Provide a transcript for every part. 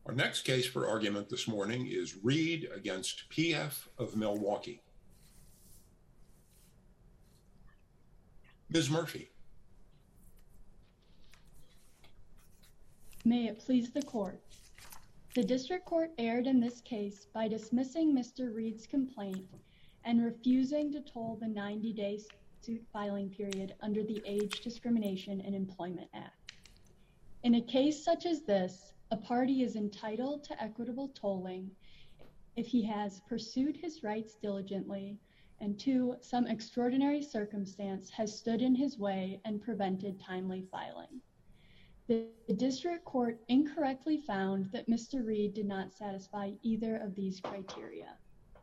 Our next case for argument this morning is Reed against PF of Milwaukee. Ms. Murphy. May it please the court. The district court erred in this case by dismissing Mr. Reed's complaint and refusing to toll the 90-day suit filing period under the Age Discrimination in Employment Act. In a case such as this, a party is entitled to equitable tolling if he has pursued his rights diligently and 2, some extraordinary circumstance has stood in his way and prevented timely filing. The district court incorrectly found that Mr. Reed did not satisfy either of these criteria.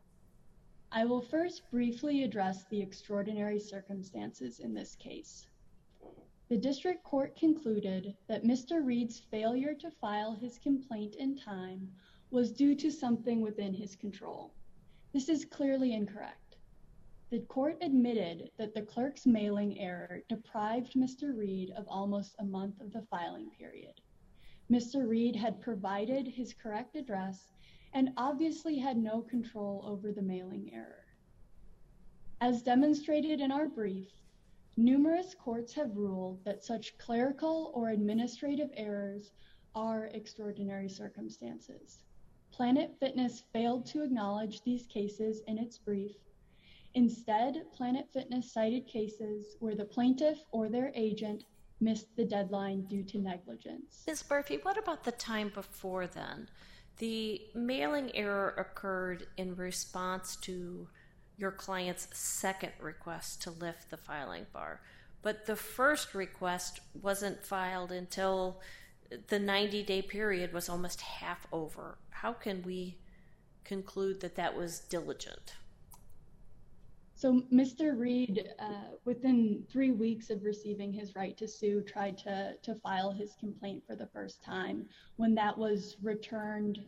I will first briefly address the extraordinary circumstances in this case. The district court concluded that Mr. Reed's failure to file his complaint in time was due to something within his control. This is clearly incorrect. The court admitted that the clerk's mailing error deprived Mr. Reed of almost a month of the filing period. Mr. Reed had provided his correct address and obviously had no control over the mailing error. As demonstrated in our brief, numerous courts have ruled that such clerical or administrative errors are extraordinary circumstances. Planet Fitness failed to acknowledge these cases in its brief. Instead, Planet Fitness cited cases where the plaintiff or their agent missed the deadline due to negligence. Ms. Murphy, what about the time before then? The mailing error occurred in response to your client's second request to lift the filing bar, but the first request wasn't filed until the 90-day period was almost half over. How can we conclude that that was diligent? So Mr. Reed, within 3 weeks of receiving his right to sue, tried to file his complaint for the first time. When that was returned,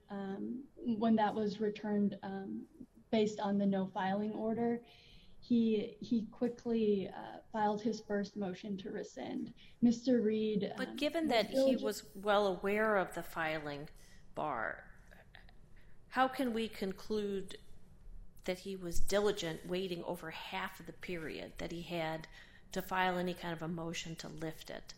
based on the no filing order, he quickly filed his first motion to rescind. Mr. Reed, but given that he was well aware of the filing bar, how can we conclude that he was diligent waiting over half of the period that he had to file any kind of a motion to lift it?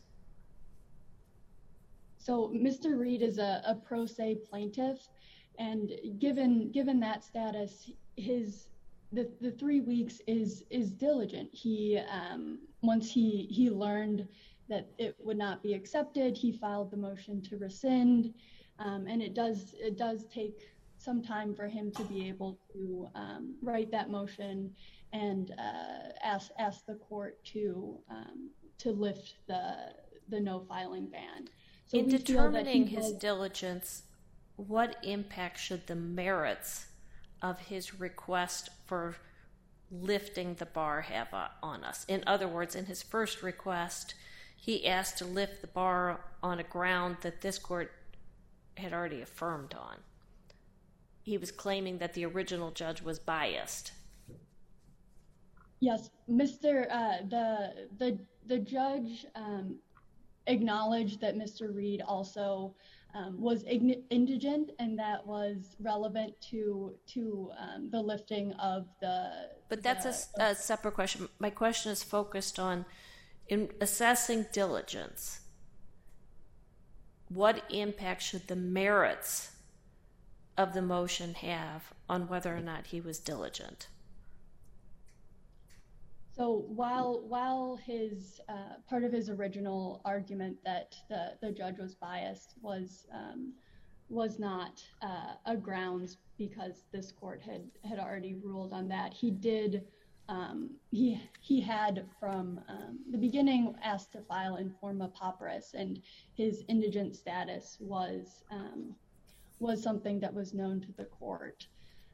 So Mr. Reed is a pro se plaintiff, and given that status, the 3 weeks is diligent. He once he learned that it would not be accepted, he filed the motion to rescind, and it does take some time for him to be able to write that motion and ask the court to lift the no filing ban. So in determining his diligence, what impact should the merits of his request for lifting the bar have on us? In other words, in his first request, he asked to lift the bar on a ground that this court had already affirmed on. He was claiming that the original judge was biased. Yes, the judge acknowledged that Mr. Reed also was indigent, and that was relevant to the lifting of the. But that's a separate question. My question is focused on in assessing diligence. What impact should the merits of the motion have on whether or not he was diligent? So while his part of his original argument that the judge was biased was not a grounds because this court had already ruled on that, he did he had from the beginning asked to file in forma pauperis, and his indigent status was something that was known to the court.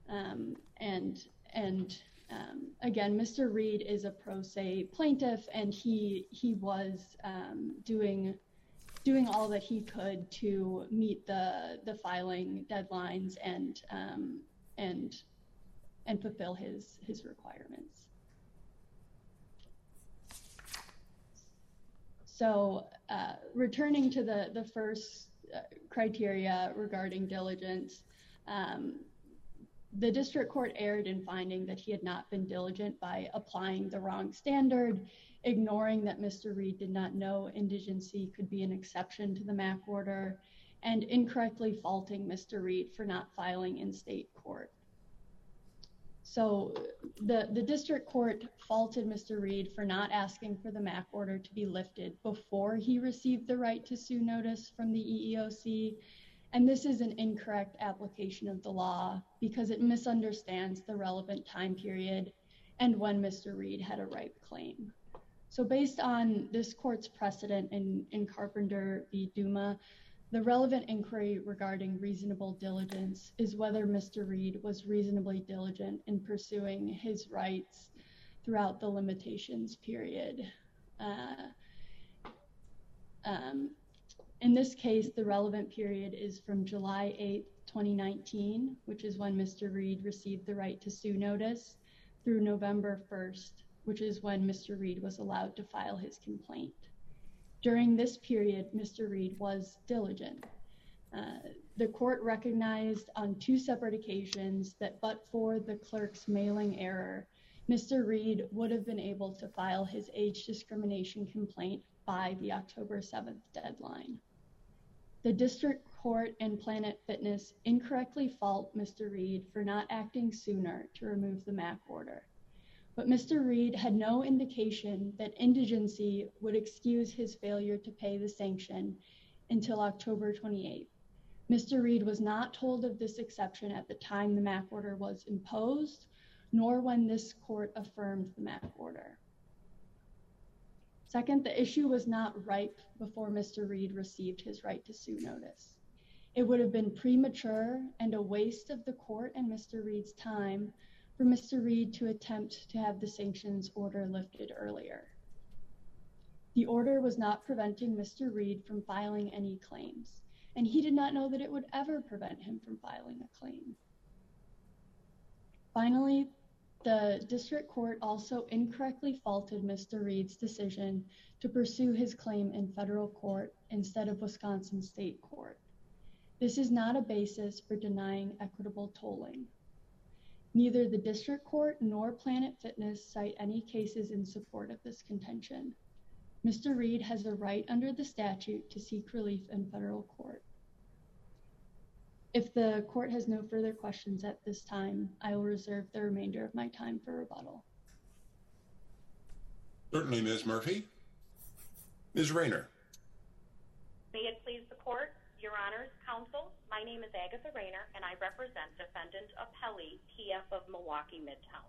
Again, Mr. Reed is a pro se plaintiff, and he was doing all that he could to meet the filing deadlines and fulfill his requirements. So returning to the first criteria regarding diligence, the district court erred in finding that he had not been diligent by applying the wrong standard, ignoring that Mr. Reed did not know indigency could be an exception to the MAC order, and incorrectly faulting Mr. Reed for not filing in state court. So the district court faulted Mr. Reed for not asking for the MAC order to be lifted before he received the right to sue notice from the EEOC. And this is an incorrect application of the law because it misunderstands the relevant time period and when Mr. Reed had a ripe claim. So based on this court's precedent in Carpenter v. Duma, the relevant inquiry regarding reasonable diligence is whether Mr. Reed was reasonably diligent in pursuing his rights throughout the limitations period. In this case, the relevant period is from July 8, 2019, which is when Mr. Reed received the right to sue notice, through November 1st, which is when Mr. Reed was allowed to file his complaint. During this period, Mr. Reed was diligent. The court recognized on 2 separate occasions that but for the clerk's mailing error, Mr. Reed would have been able to file his age discrimination complaint by the October 7th deadline. The district court and Planet Fitness incorrectly fault Mr. Reed for not acting sooner to remove the MAC order. But Mr. Reed had no indication that indigency would excuse his failure to pay the sanction until October 28th. Mr. Reed was not told of this exception at the time the MAC order was imposed, nor when this court affirmed the MAC order. Second, the issue was not ripe before Mr. Reed received his right to sue notice. It would have been premature and a waste of the court and Mr. Reed's time for Mr. Reed to attempt to have the sanctions order lifted earlier. The order was not preventing Mr. Reed from filing any claims, and he did not know that it would ever prevent him from filing a claim. Finally, the district court also incorrectly faulted Mr. Reed's decision to pursue his claim in federal court instead of Wisconsin state court. This is not a basis for denying equitable tolling. Neither the district court nor Planet Fitness cite any cases in support of this contention. Mr. Reed has a right under the statute to seek relief in federal court. If the court has no further questions at this time, I will reserve the remainder of my time for rebuttal. Certainly, Ms. Murphy. Ms. Rayner. May it please the court, Your Honors, Counsel, my name is Agatha Rayner, and I represent Defendant Appellee TF of Milwaukee Midtown.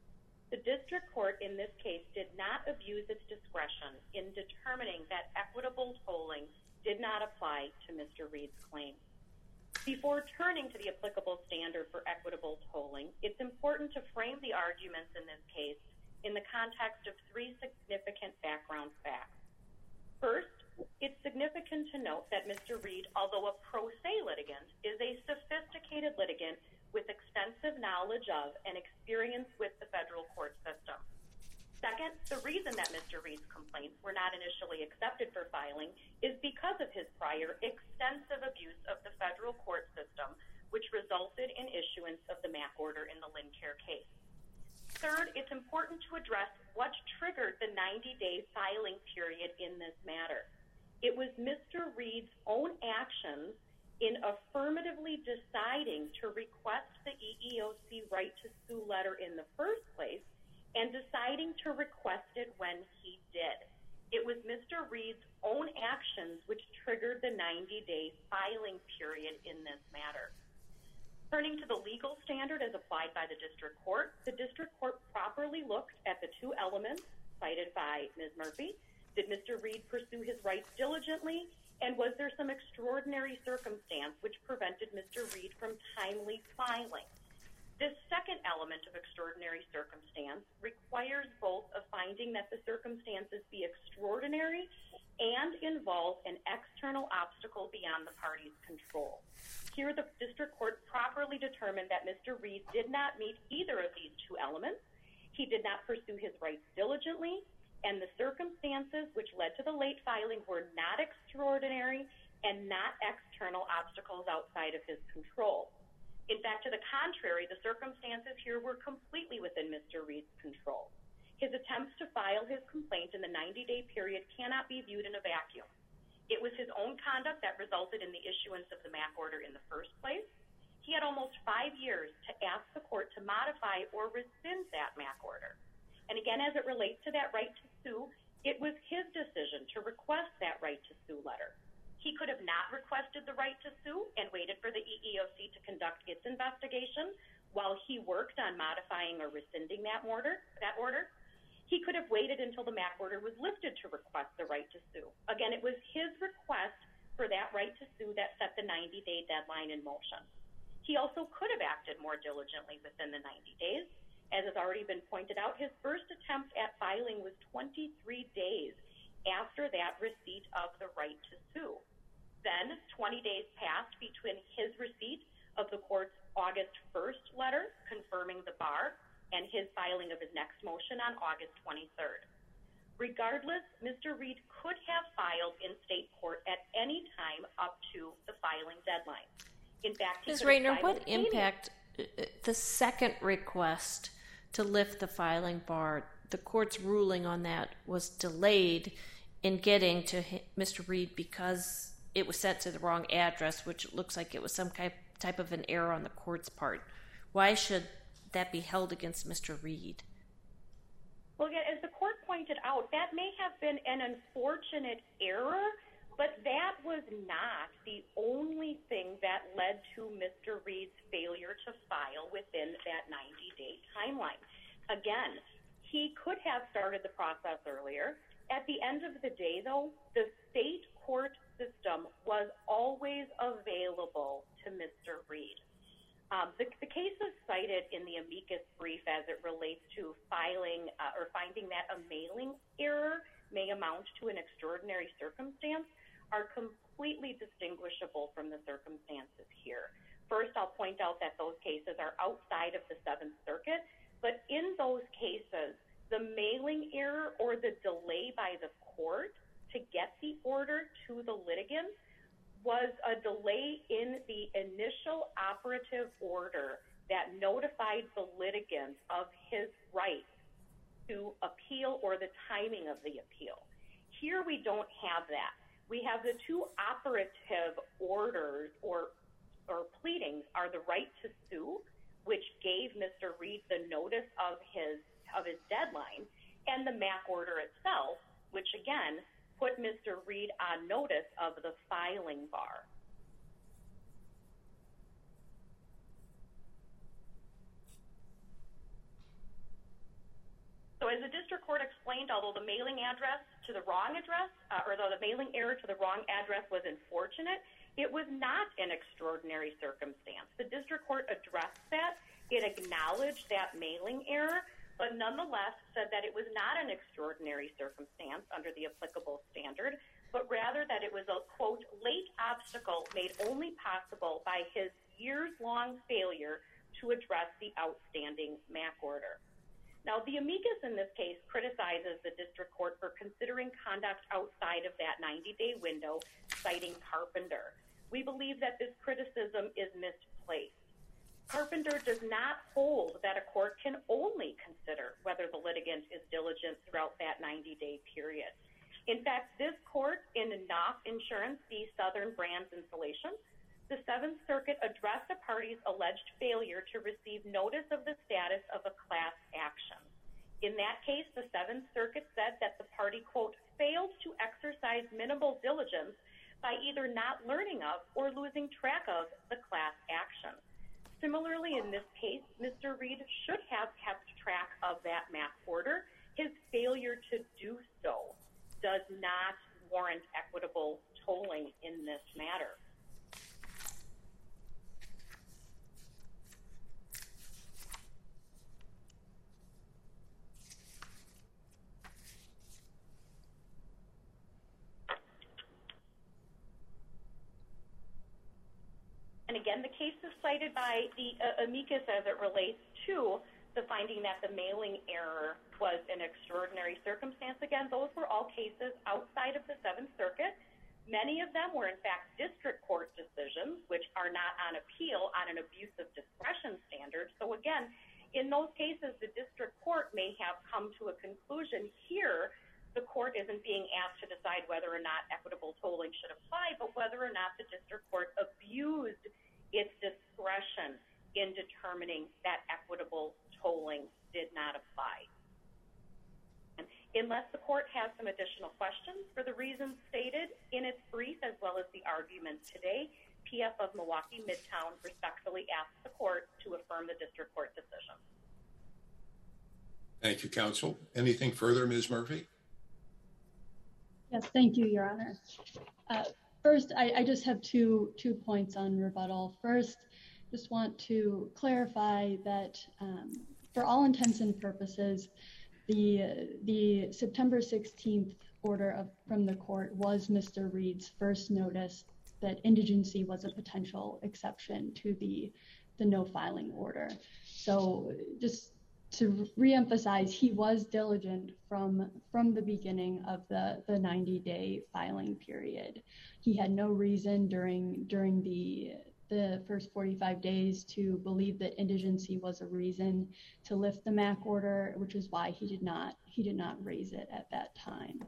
The district court in this case did not abuse its discretion in determining that equitable tolling did not apply to Mr. Reed's claim. Before turning to the applicable standard for equitable tolling, it's important to frame the arguments in this case in the context of 3 significant background facts. First, it's significant to note that Mr. Reed, although a pro se litigant, is a sophisticated litigant with extensive knowledge of and experience with the federal court system. Second, the reason that Mr. Reed's complaints were not initially accepted for filing is because of his prior extensive abuse of the federal court system, which resulted in issuance of the MAC order in the Lincare case. Third, it's important to address what triggered the 90-day filing period in this matter. It was Mr. Reed's own actions in affirmatively deciding to request the EEOC right to sue letter in the first place and deciding to request it when he did. It was Mr. Reed's own actions which triggered the 90-day filing period in this matter. Turning to the legal standard as applied by the district court properly looked at the 2 elements cited by Ms. Murphy. Did Mr. Reed pursue his rights diligently? And was there some extraordinary circumstance which prevented Mr. Reed from timely filing? This second element of extraordinary circumstance requires both a finding that the circumstances be extraordinary and involve an external obstacle beyond the party's control. Here, the district court properly determined that Mr. Reed did not meet either of these 2 elements. He did not pursue his rights diligently, and the circumstances which led to the late filing were not extraordinary and not external obstacles outside of his control. In fact, to the contrary, the circumstances here were completely within Mr. Reed's control. His attempts to file his complaint in the 90-day period cannot be viewed in a vacuum. It was his own conduct that resulted in the issuance of the MAC order in the first place. He had almost 5 years to ask the court to modify or rescind that MAC order. And again, as it relates to that right to sue, it was his decision to request that right to sue letter. He could have not requested the right to sue and waited for the EEOC to conduct its investigation while he worked on modifying or rescinding that order. He could have waited until the MAC order was lifted to request the right to sue. Again, it was his request for that right to sue that set the 90-day deadline in motion. He also could have acted more diligently within the 90 days. As has already been pointed out, his first attempt at filing was 23 days after that receipt of the right to sue. Then 20 days passed between his receipt of the court's August 1st letter confirming the bar and his filing of his next motion on August 23rd. Regardless, Mr. Reed could have filed in state court at any time up to the filing deadline. In fact, Ms. Rayner, what impact the second request to lift the filing bar, the court's ruling on that was delayed in getting to Mr. Reed because it was sent to the wrong address, which looks like it was some type of an error on the court's part. Why should that be held against Mr. Reed? Well, again, as the court pointed out, that may have been an unfortunate error, but that was not the only thing that led to Mr. Reed's failure to file within that 90-day timeline. Again, he could have started the process earlier. At the end of the day, though, the state court system was always available to Mr. Reed. The cases cited in the amicus brief as it relates to filing or finding that a mailing error may amount to an extraordinary circumstance are completely distinguishable from the circumstances here. First, I'll point out that those cases are outside of the Seventh Circuit, but in those cases, the mailing error or the delay by the court to get the order to the litigant was a delay in the initial operative order that notified the litigant of his right to appeal or the timing of the appeal. Here we don't have that. We have the two operative orders or pleadings are the right to sue, which gave Mr. Reed the notice of his deadline, and the MAC order itself, which again put Mr. Reed on notice of the filing bar. So as the district court explained, although the mailing address to the wrong address, or though the mailing error to the wrong address was unfortunate, it was not an extraordinary circumstance. The district court addressed that. It acknowledged that mailing error, but nonetheless said that it was not an extraordinary circumstance under the applicable standard, but rather that it was a, quote, late obstacle made only possible by his years-long failure to address the outstanding MAC order. Now, the amicus in this case criticizes the district court for considering conduct outside of that 90-day window, citing Carpenter. We believe that this criticism is misplaced. Carpenter does not hold that a court can only consider whether the litigant is diligent throughout that 90-day period. In fact, this court in Knopf Insurance v. Southern Brands Insulation, the Seventh Circuit addressed a party's alleged failure to receive notice of the status of a class action. In that case, the Seventh Circuit said that the party, quote, failed to exercise minimal diligence by either not learning of or losing track of the class action. Similarly, in this case, Mr. Reed should have kept track of that MAC order. His failure to do so does not warrant equitable tolling in this matter. And again, the cases cited by the amicus as it relates to the finding that the mailing error was an extraordinary circumstance, again, those were all cases outside of the Seventh Circuit. Many of them were, in fact, district court decisions, which are not on appeal on an abuse of discretion standard. So again, in those cases, the district court may have come to a conclusion. Here, the court isn't being asked to decide whether or not equitable tolling should apply, but whether or not the district court abused its discretion in determining that equitable tolling did not apply. Unless the court has some additional questions, for the reasons stated in its brief as well as the argument today, PF of Milwaukee Midtown respectfully asks the court to affirm the district court decision. Thank you, counsel. Anything further, Ms. Murphy? Yes, thank you, Your Honor. First, I just have two points on rebuttal. First, just want to clarify that for all intents and purposes, the September 16th order from the court was Mr. Reed's first notice that indigency was a potential exception to the no filing order. So just to reemphasize, he was diligent from the beginning of the 90-day filing period. He had no reason during the first 45 days to believe that indigency was a reason to lift the MAC order, which is why he did not raise it at that time.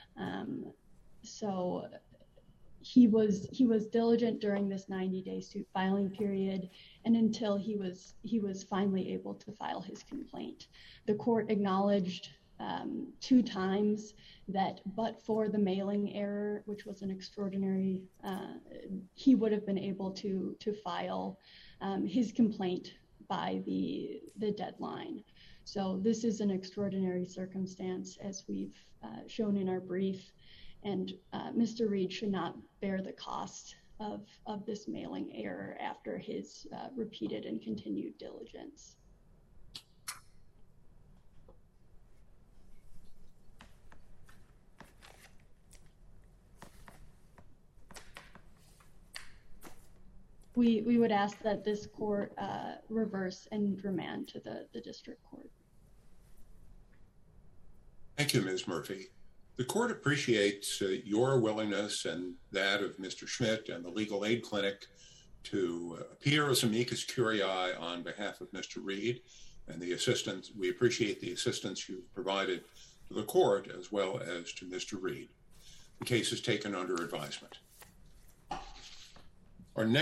So he was diligent during this 90-day suit filing period, and until he was finally able to file his complaint. The court acknowledged 2 times that but for the mailing error, which was an extraordinary, he would have been able to file his complaint by the deadline. So this is an extraordinary circumstance, as we've shown in our brief, and Mr. Reed should not bear the cost of this mailing error after his repeated and continued diligence. We would ask that this court reverse and remand to the district court. Thank you, Ms. Murphy. The court appreciates your willingness and that of Mr. Schmidt and the Legal Aid Clinic to appear as amicus curiae on behalf of Mr. Reed and the assistance. We appreciate the assistance you've provided to the court as well as to Mr. Reed. The case is taken under advisement. Our next